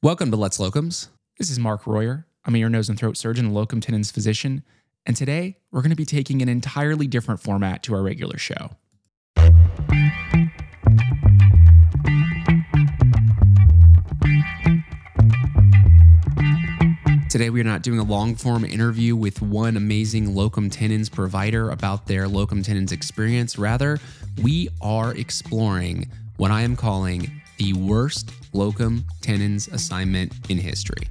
Welcome to Let's Locums. This is Mark Royer. I'm a ear, nose, and throat surgeon and locum tenens physician, and today we're going to be taking an entirely different format to our regular show. Today we are not doing a long-form interview with one amazing locum tenens provider about their locum tenens experience. Rather, we are exploring what I am calling the worst locum tenens assignment in history.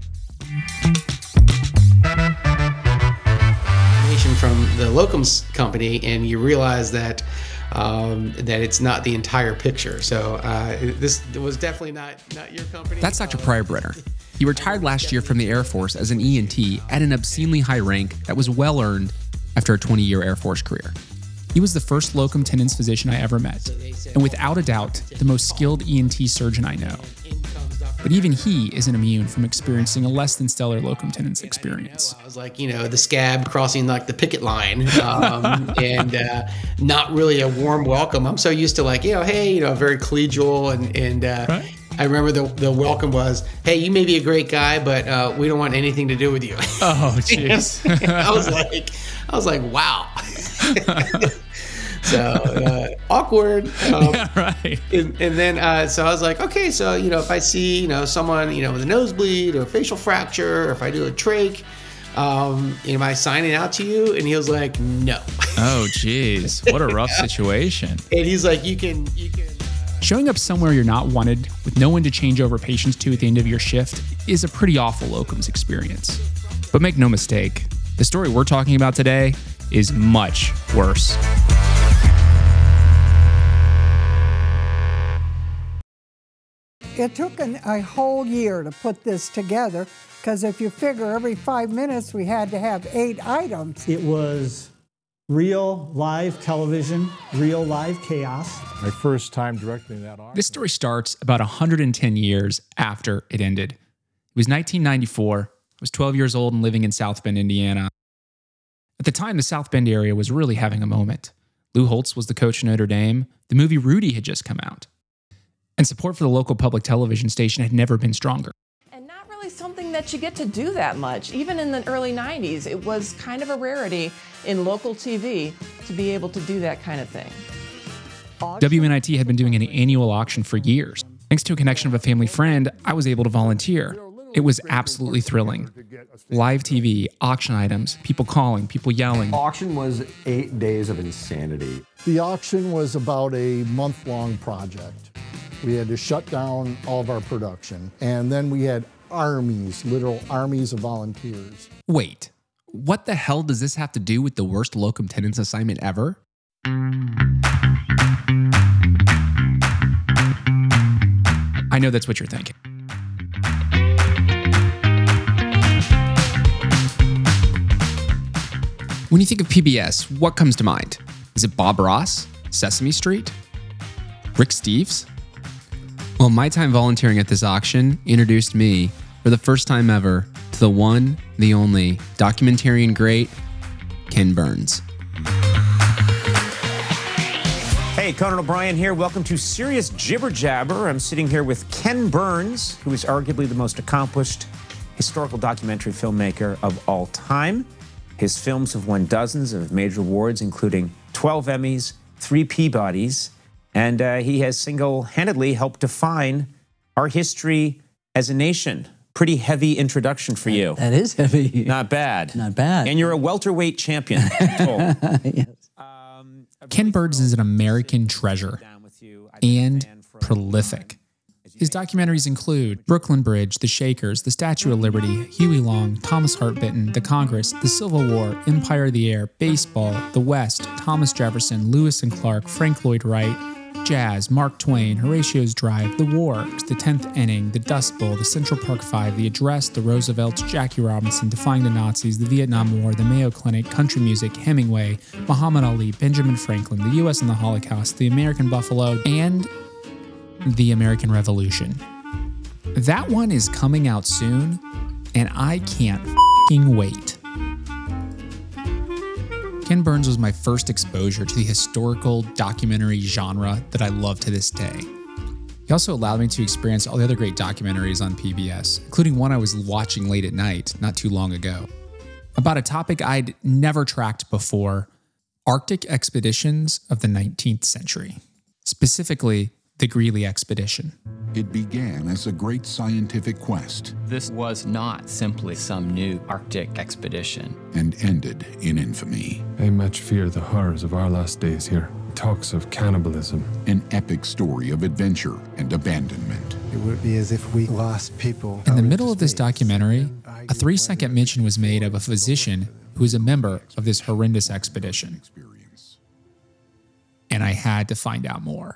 From the locums company, and you realize that it's not the entire picture. So this was definitely not your company. That's Dr. Pryor-Brenner. He retired last year from the Air Force as an ENT at an obscenely high rank that was well earned after a 20-year Air Force career. He was the first locum tenens physician I ever met, and without a doubt, the most skilled ENT surgeon I know. But even he isn't immune from experiencing a less than stellar locum tenens experience. I was like, the scab crossing like the picket line, and not really a warm welcome. I'm so used to hey, very collegial, and right. I remember the welcome was, hey, you may be a great guy, but we don't want anything to do with you. Oh, jeez. I was like, wow. So awkward. Yeah, right. And then so I was like, okay, so if I see someone with a nosebleed or a facial fracture, or if I do a trach, am I signing out to you? And he was like, no. Oh, geez, what a rough situation. And he's like, you can. Showing up somewhere you're not wanted with no one to change over patients to at the end of your shift is a pretty awful locums experience. But make no mistake, the story we're talking about today is much worse. It took a whole year to put this together, because if you figure every 5 minutes we had to have 8 items. It was real live television, real live chaos. My first time directing that arc. This story starts about 110 years after it ended. It was 1994. I was 12 years old and living in South Bend, Indiana. At the time, the South Bend area was really having a moment. Lou Holtz was the coach of Notre Dame. The movie Rudy had just come out. And support for the local public television station had never been stronger. And not really something that you get to do that much. Even in the early 90s, it was kind of a rarity in local TV to be able to do that kind of thing. WNIT had been doing an annual auction for years. Thanks to a connection of a family friend, I was able to volunteer. It was absolutely thrilling. Live TV, auction items, people calling, people yelling. Auction was 8 days of insanity. The auction was about a month-long project. We had to shut down all of our production, and then we had armies, literal armies of volunteers. Wait, what the hell does this have to do with the worst locum tenens assignment ever? I know that's what you're thinking. When you think of PBS, what comes to mind? Is it Bob Ross? Sesame Street? Rick Steves? Well, my time volunteering at this auction introduced me, for the first time ever, to the one, the only, documentarian great, Ken Burns. Hey, Conan O'Brien here. Welcome to Serious Jibber Jabber. I'm sitting here with Ken Burns, who is arguably the most accomplished historical documentary filmmaker of all time. His films have won dozens of major awards, including 12 Emmys, 3 Peabodys, and he has single-handedly helped define our history as a nation. Pretty heavy introduction for you. That is heavy. Not bad. Not bad. And you're a welterweight champion. Oh. Yes. Ken Burns is an American treasure and prolific. His documentaries include Brooklyn Bridge, The Shakers, The Statue of Liberty, Huey Long, Thomas Hart Benton, The Congress, The Civil War, Empire of the Air, Baseball, The West, Thomas Jefferson, Lewis and Clark, Frank Lloyd Wright, Jazz, Mark Twain, Horatio's Drive, The War, The 10th Inning, The Dust Bowl, The Central Park Five, The Address, The Roosevelts, Jackie Robinson, Defying the Nazis, The Vietnam War, The Mayo Clinic, Country Music, Hemingway, Muhammad Ali, Benjamin Franklin, The U.S. and the Holocaust, The American Buffalo, and The American Revolution. That one is coming out soon, and I can't f***ing wait. Ken Burns was my first exposure to the historical documentary genre that I love to this day. He also allowed me to experience all the other great documentaries on PBS, including one I was watching late at night not too long ago, about a topic I'd never tracked before: Arctic expeditions of the 19th century, specifically the Greely expedition. It began as a great scientific quest. This was not simply some new Arctic expedition. And ended in infamy. I much fear the horrors of our last days here. Talks of cannibalism. An epic story of adventure and abandonment. It would be as if we lost people. In the middle of this documentary, a 3-second mention was made of a physician who was a member of this horrendous expedition. And I had to find out more.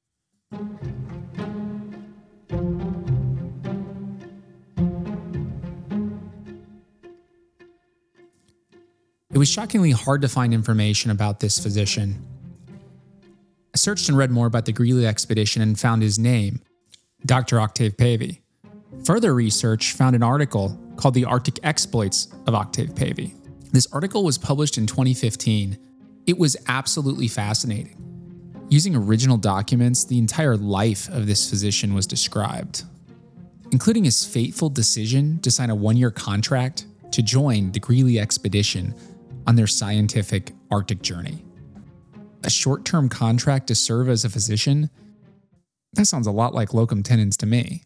It was shockingly hard to find information about this physician. I searched and read more about the Greely expedition and found his name, Dr. Octave Pavey. Further research found an article called The Arctic Exploits of Octave Pavey. This article was published in 2015. It was absolutely fascinating. Using original documents, the entire life of this physician was described, including his fateful decision to sign a 1-year contract to join the Greely expedition on their scientific Arctic journey. A short-term contract to serve as a physician? That sounds a lot like locum tenens to me.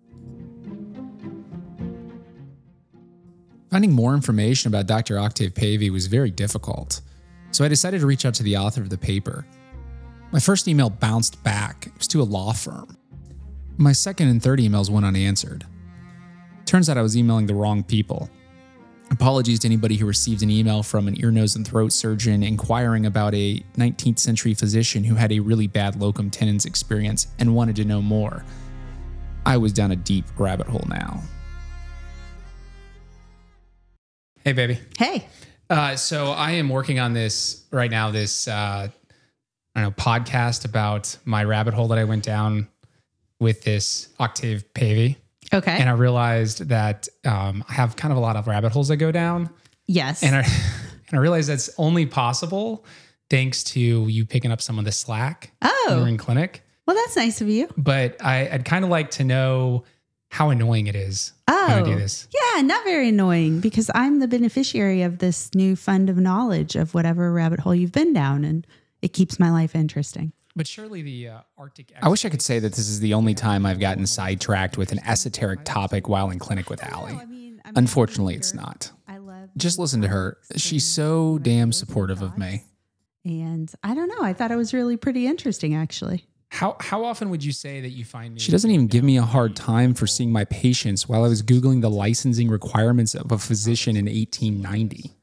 Finding more information about Dr. Octave Pavey was very difficult, so I decided to reach out to the author of the paper. My first email bounced back. It was to a law firm. My second and third emails went unanswered. Turns out I was emailing the wrong people. Apologies to anybody who received an email from an ear, nose, and throat surgeon inquiring about a 19th century physician who had a really bad locum tenens experience and wanted to know more. I was down a deep rabbit hole now. Hey, baby. Hey. So I am working on this right now, this podcast about my rabbit hole that I went down with this Octave Pavey. Okay. And I realized that I have kind of a lot of rabbit holes I go down. Yes. And I realized that's only possible thanks to you picking up some of the slack when we're in clinic. Well, that's nice of you. But I'd kind of like to know how annoying it is when I do this. Yeah, not very annoying because I'm the beneficiary of this new fund of knowledge of whatever rabbit hole you've been down, and it keeps my life interesting. But surely the Arctic... I wish I could say that this is the only time I've gotten sidetracked with an esoteric topic while in clinic with Allie. Unfortunately, it's not. Just listen to her. She's so damn supportive of me. And I don't know. I thought it was really pretty interesting, actually. How often would you say that you find me... She doesn't even give me a hard time for seeing my patients while I was Googling the licensing requirements of a physician in 1890.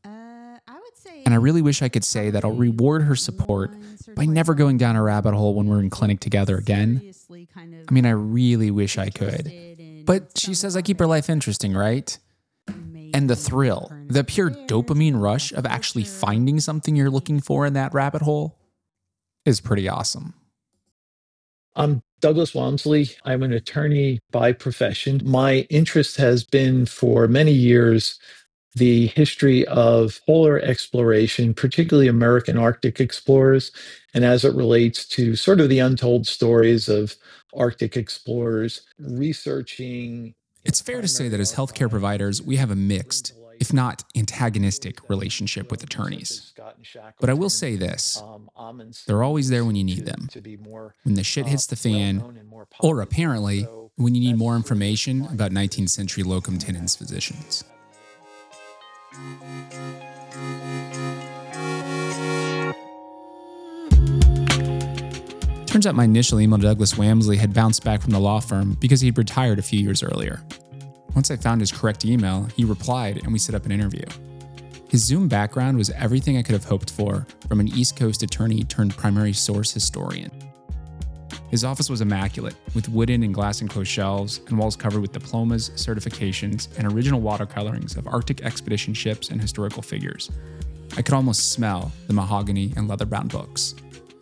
And I really wish I could say that I'll reward her support by never going down a rabbit hole when we're in clinic together again. I mean, I really wish I could. But she says I keep her life interesting, right? And the thrill, the pure dopamine rush of actually finding something you're looking for in that rabbit hole is pretty awesome. I'm Douglas Walmsley. I'm an attorney by profession. My interest has been for many years the history of polar exploration, particularly American Arctic explorers, and as it relates to sort of the untold stories of Arctic explorers, researching... It's fair to say that as healthcare providers, we have a mixed, if not antagonistic, relationship with attorneys. But I will say this, they're always there when you need them. When the shit hits the fan, or apparently, when you need more information about 19th century locum tenens physicians. Turns out my initial email to Douglas Walmsley had bounced back from the law firm because he'd retired a few years earlier. Once I found his correct email, he replied and we set up an interview. His Zoom background was everything I could have hoped for from an East Coast attorney turned primary source historian. His office was immaculate, with wooden and glass enclosed shelves and walls covered with diplomas, certifications, and original watercolorings of Arctic expedition ships and historical figures. I could almost smell the mahogany and leather-bound books.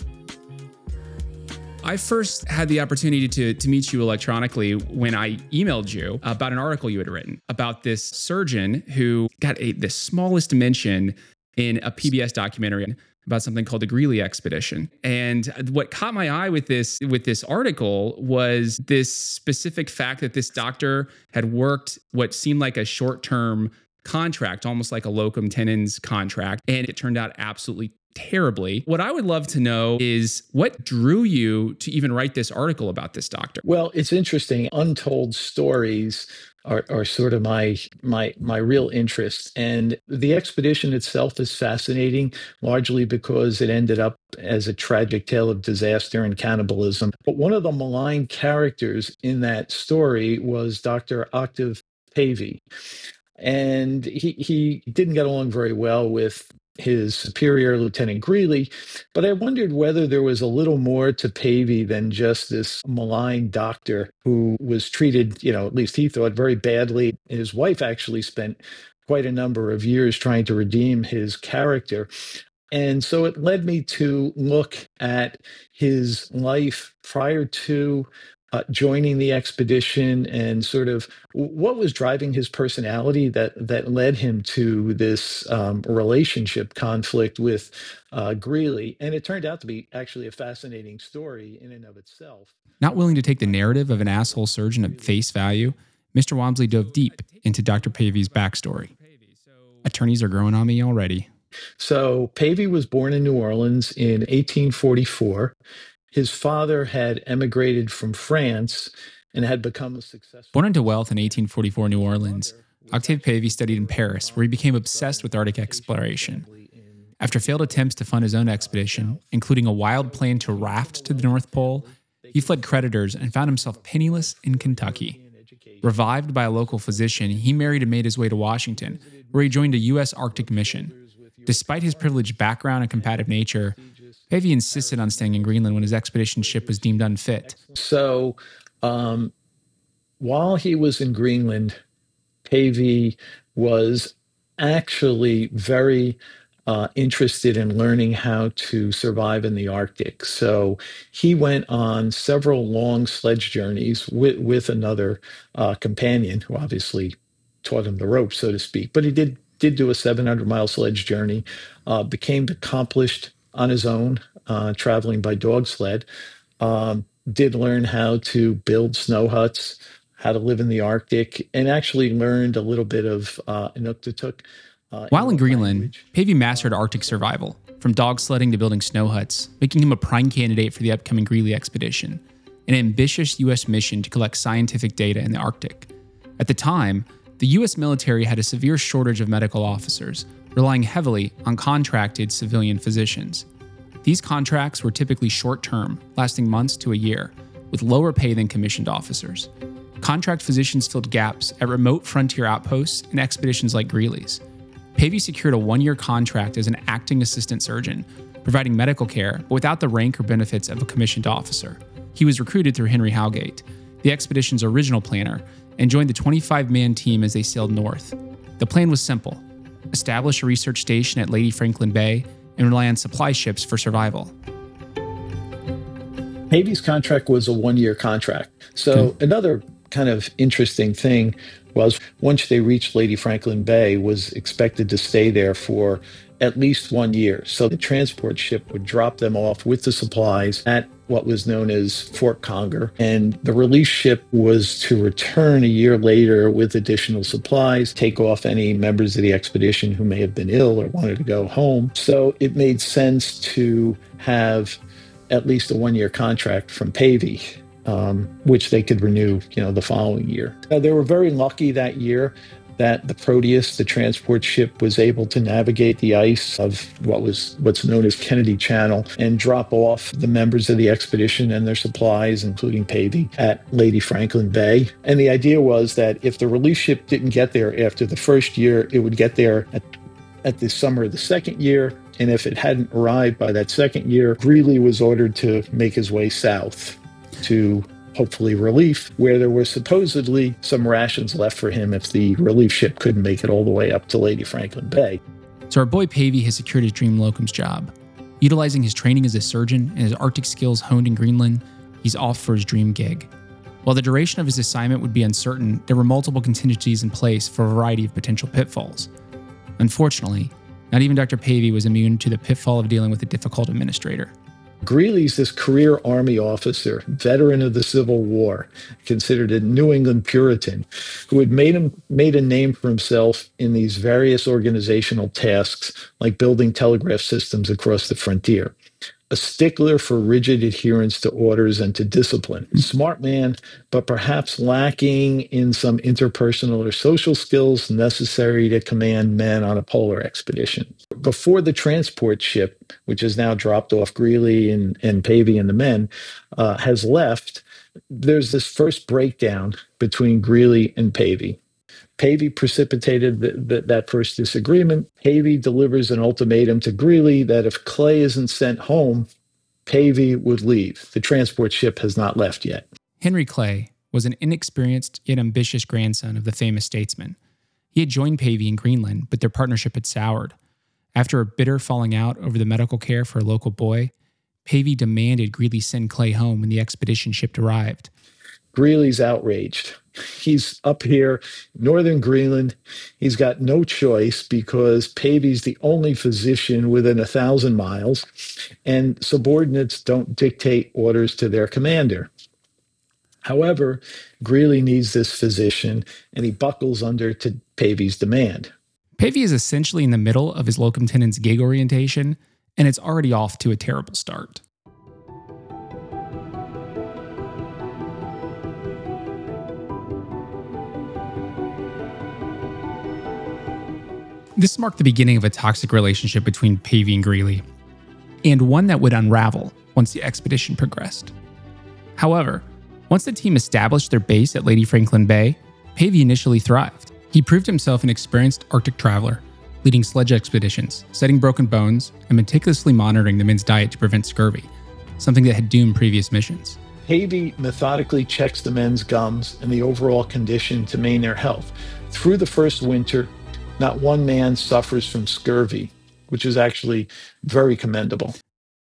I first had the opportunity to meet you electronically when I emailed you about an article you had written about this surgeon who got the smallest mention in a PBS documentary. about something called the Greely expedition. And what caught my eye with this article was this specific fact that this doctor had worked what seemed like a short-term contract, almost like a locum tenens contract, and it turned out absolutely terribly. What I would love to know is what drew you to even write this article about this doctor? Well, it's interesting. Untold stories are sort of my real interest. And the expedition itself is fascinating, largely because it ended up as a tragic tale of disaster and cannibalism. But one of the maligned characters in that story was Dr. Octave Pavey. And he didn't get along very well with his superior, Lieutenant Greely, but I wondered whether there was a little more to Pavey than just this malign doctor who was treated, at least he thought, very badly. His wife actually spent quite a number of years trying to redeem his character. And so it led me to look at his life prior to joining the expedition and sort of what was driving his personality that led him to this relationship conflict with Greely. And it turned out to be actually a fascinating story in and of itself. Not willing to take the narrative of an asshole surgeon at face value, Mr. Walmsley dove deep into Dr. Pavey's backstory. Attorneys are growing on me already. So Pavey was born in New Orleans in 1844. His father had emigrated from France and had become a successful... Born into wealth in 1844 New Orleans, Octave Pavey studied in Paris, where he became obsessed with Arctic exploration. After failed attempts to fund his own expedition, including a wild plan to raft to the North Pole, he fled creditors and found himself penniless in Kentucky. Revived by a local physician, he married and made his way to Washington, where he joined a U.S. Arctic mission. Despite his privileged background and combative nature, Pavey insisted on staying in Greenland when his expedition ship was deemed unfit. So while he was in Greenland, Pavey was actually very interested in learning how to survive in the Arctic. So he went on several long sledge journeys with another companion who obviously taught him the ropes, so to speak. But he did do a 700-mile sledge journey, became accomplished on his own, traveling by dog sled, did learn how to build snow huts, how to live in the Arctic, and actually learned a little bit of Inuktitut. While in Greenland, Pavey mastered Arctic survival, from dog sledding to building snow huts, making him a prime candidate for the upcoming Greely expedition, an ambitious U.S. mission to collect scientific data in the Arctic. At the time, the U.S. military had a severe shortage of medical officers, relying heavily on contracted civilian physicians. These contracts were typically short-term, lasting months to a year, with lower pay than commissioned officers. Contract physicians filled gaps at remote frontier outposts and expeditions like Greely's. Pavey secured a 1-year contract as an acting assistant surgeon, providing medical care, but without the rank or benefits of a commissioned officer. He was recruited through Henry Howgate, the expedition's original planner, and joined the 25-man team as they sailed north. The plan was simple: establish a research station at Lady Franklin Bay and rely on supply ships for survival. Pavey's contract was a 1-year contract. So another kind of interesting thing was once they reached Lady Franklin Bay, was expected to stay there for at least 1 year. So the transport ship would drop them off with the supplies at what was known as Fort Conger. And the relief ship was to return a year later with additional supplies, take off any members of the expedition who may have been ill or wanted to go home. So it made sense to have at least a 1-year contract from Pavey, which they could renew, the following year. They were very lucky that year that the Proteus, the transport ship, was able to navigate the ice of what's known as Kennedy Channel and drop off the members of the expedition and their supplies, including Pavey, at Lady Franklin Bay. And the idea was that if the relief ship didn't get there after the first year, it would get there at the summer of the second year. And if it hadn't arrived by that second year, Greely was ordered to make his way south to hopefully relief, where there were supposedly some rations left for him if the relief ship couldn't make it all the way up to Lady Franklin Bay. So our boy Pavey has secured his dream locums job. Utilizing his training as a surgeon and his Arctic skills honed in Greenland, he's off for his dream gig. While the duration of his assignment would be uncertain, there were multiple contingencies in place for a variety of potential pitfalls. Unfortunately, Not even Dr. Pavey was immune to the pitfall of dealing with a difficult administrator. Greeley's this career Army officer, veteran of the Civil War, considered a New England Puritan, who had made a name for himself in these various organizational tasks, like building telegraph systems across the frontier. A stickler for rigid adherence to orders and to discipline. Smart man, but perhaps lacking in some interpersonal or social skills necessary to command men on a polar expedition. Before the transport ship, which has now dropped off Greeley and Pavey and the men, has left, there's this first breakdown between Greeley and Pavey. Pavey precipitated that first disagreement. Pavey delivers an ultimatum to Greeley that if Clay isn't sent home, Pavey would leave. The transport ship has not left yet. Henry Clay was an inexperienced yet ambitious grandson of the famous statesman. He had joined Pavey in Greenland, but their partnership had soured. After a bitter falling out over the medical care for a local boy, Pavey demanded Greeley send Clay home when the expedition ship arrived. Greeley's outraged. He's up here, northern Greenland. He's got no choice because Pavey's the only physician within 1,000 miles, and subordinates don't dictate orders to their commander. However, Greeley needs this physician, and he buckles under to Pavey's demand. Pavey is essentially in the middle of his locum tenens gig orientation, and it's already off to a terrible start. This marked the beginning of a toxic relationship between Pavey and Greeley, and one that would unravel once the expedition progressed. However, once the team established their base at Lady Franklin Bay, Pavey initially thrived. He proved himself an experienced Arctic traveler, leading sledge expeditions, setting broken bones, and meticulously monitoring the men's diet to prevent scurvy, something that had doomed previous missions. Pavey methodically checks the men's gums and the overall condition to maintain their health. Through the first winter, not one man suffers from scurvy, which is actually very commendable.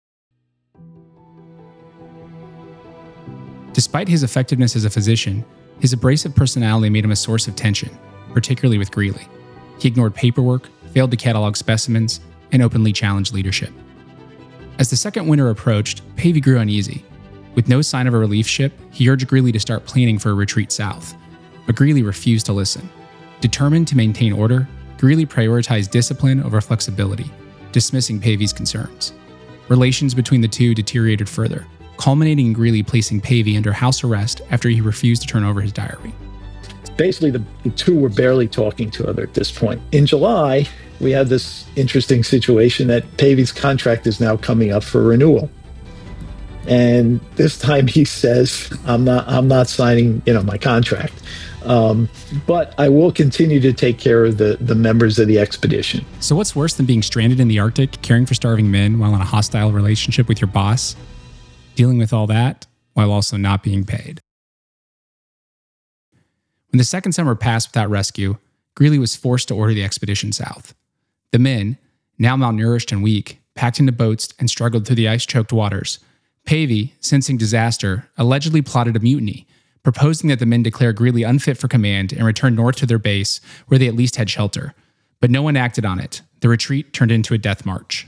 Despite his effectiveness as a physician, his abrasive personality made him a source of tension, particularly with Greeley. He ignored paperwork, failed to catalog specimens, and openly challenged leadership. As the second winter approached, Pavey grew uneasy. With no sign of a relief ship, he urged Greeley to start planning for a retreat south. But Greeley refused to listen. Determined to maintain order, Greeley prioritized discipline over flexibility, dismissing Pavey's concerns. Relations between the two deteriorated further, culminating in Greeley placing Pavey under house arrest after he refused to turn over his diary. Basically, the two were barely talking to each other at this point. In July, we had this interesting situation that Pavey's contract is now coming up for renewal. And this time he says, I'm not signing, my contract. But I will continue to take care of the members of the expedition. So what's worse than being stranded in the Arctic, caring for starving men while in a hostile relationship with your boss? Dealing with all that while also not being paid. When the second summer passed without rescue, Greeley was forced to order the expedition south. The men, now malnourished and weak, packed into boats and struggled through the ice-choked waters. Pavey, sensing disaster, allegedly plotted a mutiny, proposing that the men declare Greeley unfit for command and return north to their base, where they at least had shelter. But no one acted on it. The retreat turned into a death march.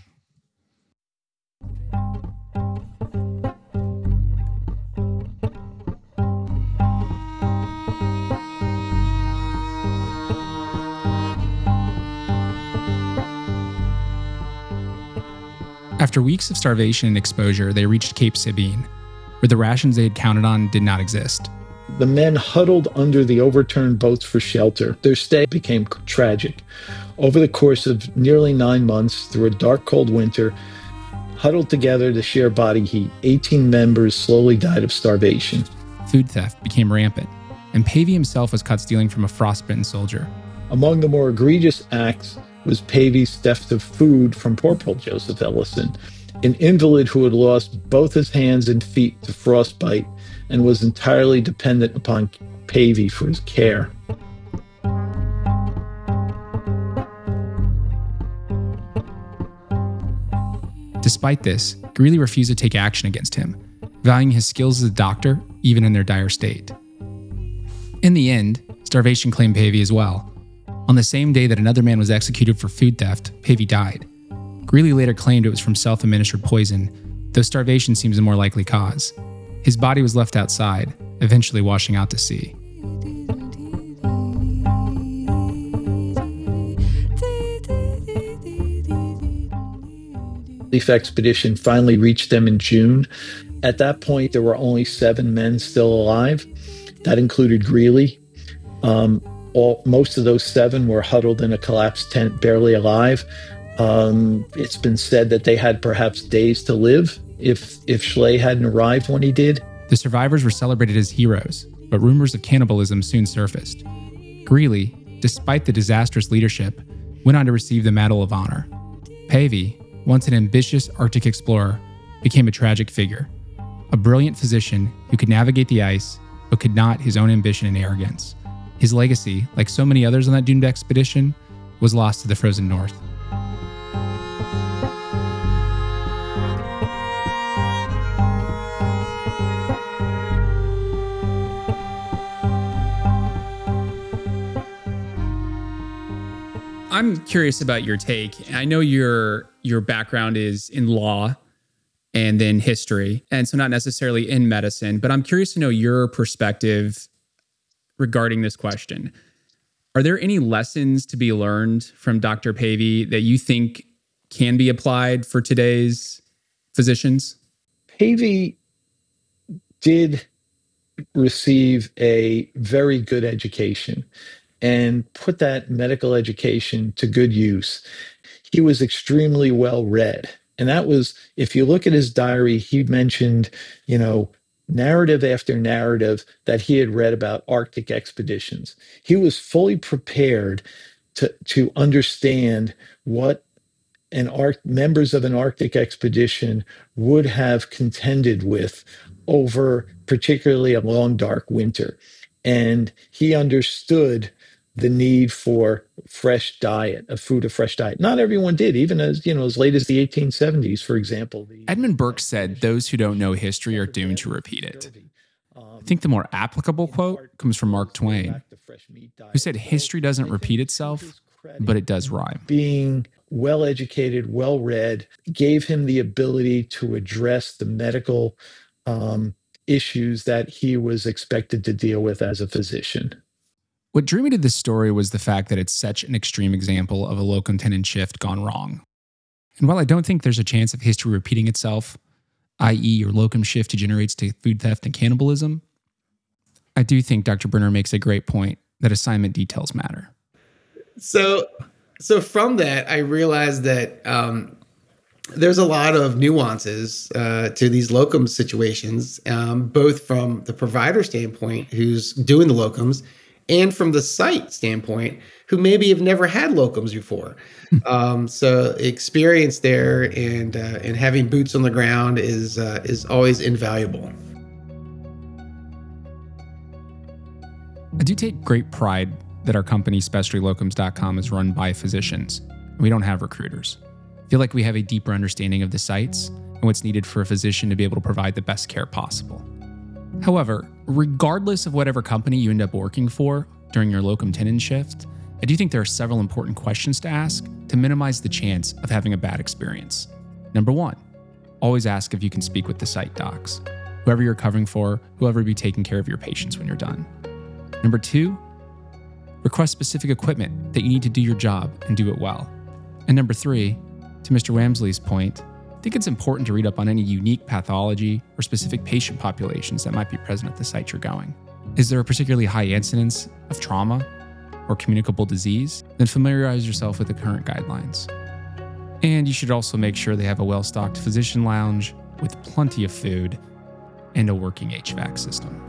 After weeks of starvation and exposure, they reached Cape Sabine, where the rations they had counted on did not exist. The men huddled under the overturned boats for shelter. Their stay became tragic. Over the course of nearly 9 months, through a dark, cold winter, huddled together to share body heat, 18 members slowly died of starvation. Food theft became rampant, and Pavey himself was caught stealing from a frostbitten soldier. Among the more egregious acts was Pavey's theft of food from Corporal Joseph Ellison, an invalid who had lost both his hands and feet to frostbite and was entirely dependent upon Pavey for his care. Despite this, Greeley refused to take action against him, valuing his skills as a doctor even in their dire state. In the end, starvation claimed Pavey as well. On the same day that another man was executed for food theft, Pavey died. Greeley later claimed it was from self-administered poison, though starvation seems a more likely cause. His body was left outside, eventually washing out to sea. Leaf expedition finally reached them in June. At that point, there were only 7 men still alive. That included Greeley. Most of those 7 were huddled in a collapsed tent, barely alive. It's been said that they had perhaps days to live if Schley hadn't arrived when he did. The survivors were celebrated as heroes, but rumors of cannibalism soon surfaced. Greeley, despite the disastrous leadership, went on to receive the Medal of Honor. Pavey, once an ambitious Arctic explorer, became a tragic figure. A brilliant physician who could navigate the ice, but could not his own ambition and arrogance. His legacy, like so many others on that doomed expedition, was lost to the frozen north. I'm curious about your take. I know your background is in law and then history, and so not necessarily in medicine, but I'm curious to know your perspective regarding this question. Are there any lessons to be learned from Dr. Pavey that you think can be applied for today's physicians? Pavey did receive a very good education and put that medical education to good use. He was extremely well read. And that was, if you look at his diary, he mentioned, narrative after narrative that he had read about Arctic expeditions. He was fully prepared to understand what members of an Arctic expedition would have contended with over particularly a long, dark winter. And he understood the need for fresh diet, a food of fresh diet. Not everyone did, even as late as the 1870s, for example. Edmund Burke said, "Those who don't know history are doomed to repeat it." I think the more applicable quote comes from Mark Twain, who said, "History doesn't repeat itself, but it does rhyme." Being well-educated, well-read, gave him the ability to address the medical issues that he was expected to deal with as a physician. What drew me to this story was the fact that it's such an extreme example of a locum tenens shift gone wrong. And while I don't think there's a chance of history repeating itself, i.e. your locum shift degenerates to food theft and cannibalism, I do think Dr. Brenner makes a great point that assignment details matter. So from that, I realized that there's a lot of nuances to these locum situations, both from the provider standpoint, who's doing the locums, and from the site standpoint, who maybe have never had locums before. So experience there and having boots on the ground is always invaluable. I do take great pride that our company, SpecialtyLocums.com, is run by physicians. We don't have recruiters. I feel like we have a deeper understanding of the sites and what's needed for a physician to be able to provide the best care possible. However, regardless of whatever company you end up working for during your locum tenens shift, I do think there are several important questions to ask to minimize the chance of having a bad experience. Number 1, always ask if you can speak with the site docs, whoever you're covering for, whoever will be taking care of your patients when you're done. Number 2, request specific equipment that you need to do your job and do it well. And number 3, to Mr. Wamsley's point, I think it's important to read up on any unique pathology or specific patient populations that might be present at the site you're going. Is there a particularly high incidence of trauma or communicable disease? Then familiarize yourself with the current guidelines. And you should also make sure they have a well-stocked physician lounge with plenty of food and a working HVAC system.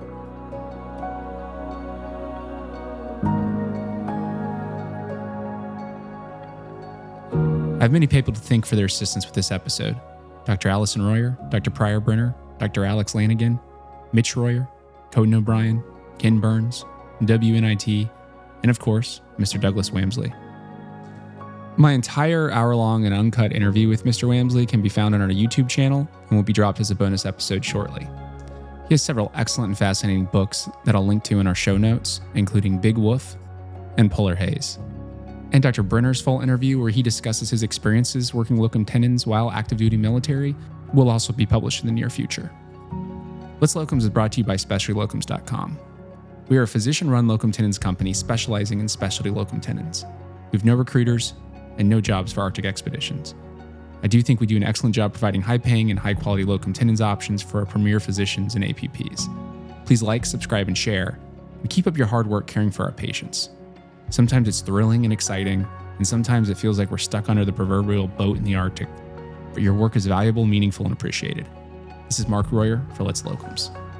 I have many people to thank for their assistance with this episode. Dr. Allison Royer, Dr. Pryor Brenner, Dr. Alex Lanigan, Mitch Royer, Coden O'Brien, Ken Burns, WNIT, and of course, Mr. Douglas Wamsley. My entire hour-long and uncut interview with Mr. Wamsley can be found on our YouTube channel and will be dropped as a bonus episode shortly. He has several excellent and fascinating books that I'll link to in our show notes, including Big Wolf and Polar Haze. And Dr. Brenner's full interview, where he discusses his experiences working locum tenens while active duty military, will also be published in the near future. Let's Locums is brought to you by SpecialtyLocums.com. We are a physician-run locum tenens company specializing in specialty locum tenens. We have no recruiters and no jobs for Arctic expeditions. I do think we do an excellent job providing high-paying and high-quality locum tenens options for our premier physicians and APPs. Please like, subscribe, and share, and keep up your hard work caring for our patients. Sometimes it's thrilling and exciting, and sometimes it feels like we're stuck under the proverbial boat in the Arctic. But your work is valuable, meaningful, and appreciated. This is Mark Royer for Let's Locums.